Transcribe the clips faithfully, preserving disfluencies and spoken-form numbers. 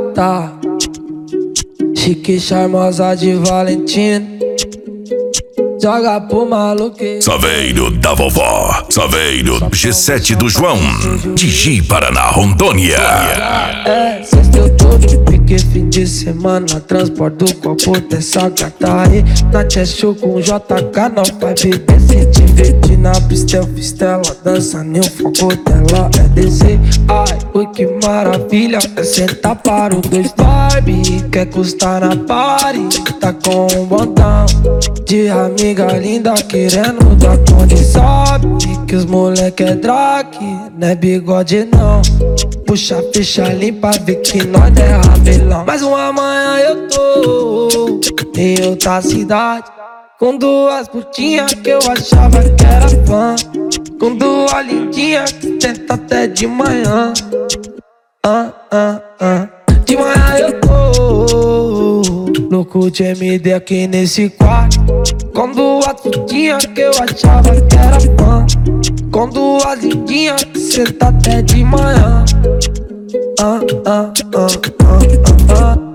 Gata, chique, charmosa de Valentino, joga pro maluqueiro. Saveiro da vovó, Saveiro G sete do João, Digi Paraná, Rondônia. É, sexta eu tô de pique, fim de semana, transporto do copo dessa gata aí. Na Cheshire com J K, não vai beber, se divertir na pista, eu fiz tela, dança nem o foco dela é descer. Ai, ui que maravilha, é sentar para o dois Barbie, quer custar na party, tá com um botão de amiga linda querendo dar conta. Sabe que os moleque é drag, não é bigode não. Puxa, fecha, limpa, vê que nós é rabelão. Mas uma manhã eu tô em outra cidade, com duas putinhas que eu achava que era fã, com duas lindinhas que tenta até de manhã. Ah, ah, ah. De manhã eu tô louco de M D aqui nesse quarto, com duas putinhas que eu achava que era fã, com duas lindinhas que senta até de manhã. Ah, ah, ah, ah, ah, ah.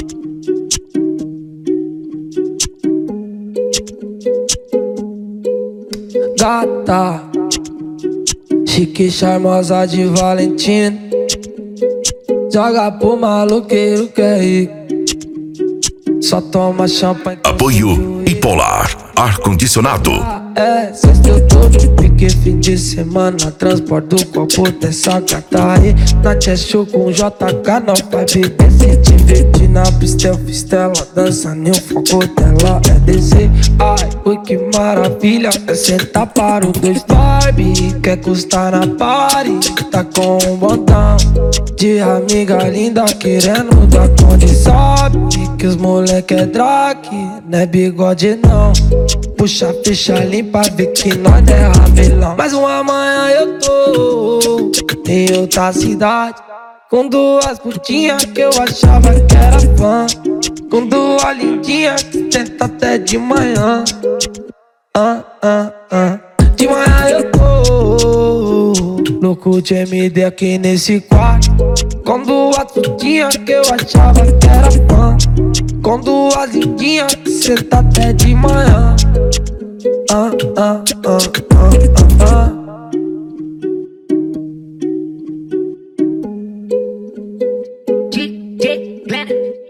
Gata, chique, charmosa de Valentino, joga pro maluqueiro que é rico, só toma champanhe. Apoio Hipolar, ar-condicionado. É, sexta eu tô de pique, fim de semana, transporto do copo dessa gata aí. Na Cheshire com J K, não vai beber, se divertir na pista, eu fiz tela, dança nem o foco dela é descer. Ai, ui que maravilha, é sentar para o dois Barbie, quer custar na party, tá com um botão de amiga linda querendo dar conta. Sabe que os moleque é drag, não é bigode não. Puxa, fecha, limpa, vê que nós é rabelão. Mas uma manhã eu tô em outra cidade, com duas putinhas que eu achava que era fã, com duas lindinhas que tenta até de manhã. Ah, ah, ah. De manhã eu tô louco de M D aqui nesse quarto, com duas putinhas que eu achava que era fã, com duas lindinhas que senta até de manhã. Ah, ah, ah, ah, ah, ah. D J Planet.